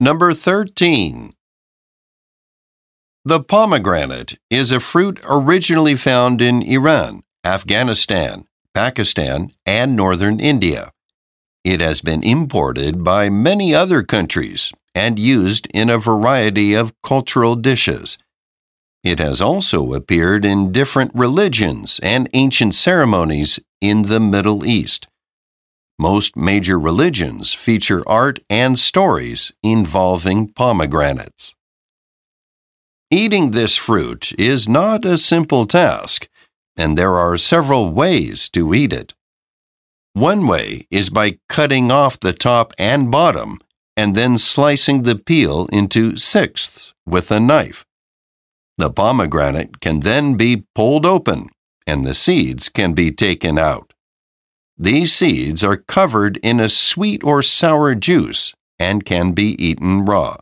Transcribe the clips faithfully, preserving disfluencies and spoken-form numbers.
Number thirteen. The pomegranate is a fruit originally found in Iran, Afghanistan, Pakistan, and northern India. It has been imported by many other countries and used in a variety of cultural dishes. It has also appeared in different religions and ancient ceremonies in the Middle East. Most major religions feature art and stories involving pomegranates. Eating this fruit is not a simple task, and there are several ways to eat it. One way is by cutting off the top and bottom and then slicing the peel into sixths with a knife. The pomegranate can then be pulled open, and the seeds can be taken out. These seeds are covered in a sweet or sour juice and can be eaten raw.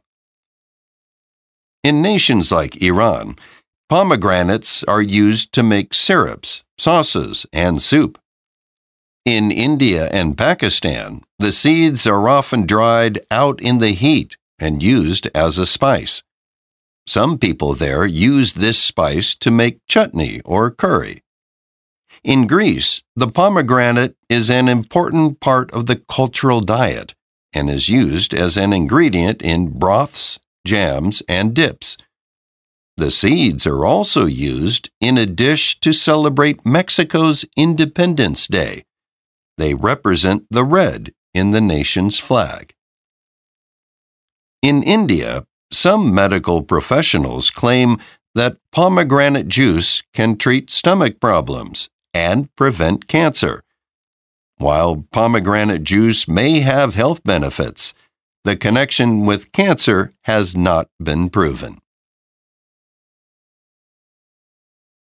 In nations like Iran, pomegranates are used to make syrups, sauces, and soup. In India and Pakistan, the seeds are often dried out in the heat and used as a spice. Some people there use this spice to make chutney or curry. In Greece, the pomegranate is an important part of the cultural diet and is used as an ingredient in broths, jams, and dips. The seeds are also used in a dish to celebrate Mexico's Independence Day. They represent the red in the nation's flag. In India, some medical professionals claim that pomegranate juice can treat stomach problems and prevent cancer. While pomegranate juice may have health benefits, the connection with cancer has not been proven.